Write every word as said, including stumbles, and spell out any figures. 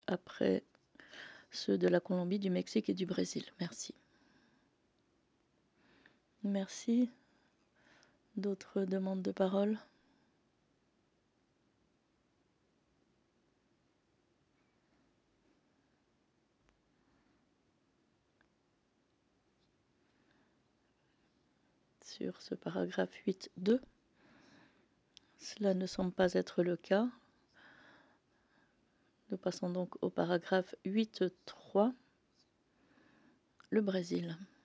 après ceux de la Colombie, du Mexique et du Brésil. Merci. Merci. D'autres demandes de parole? Sur ce paragraphe huit point deux. Cela ne semble pas être le cas. Nous passons donc au paragraphe huit point trois. Le Brésil.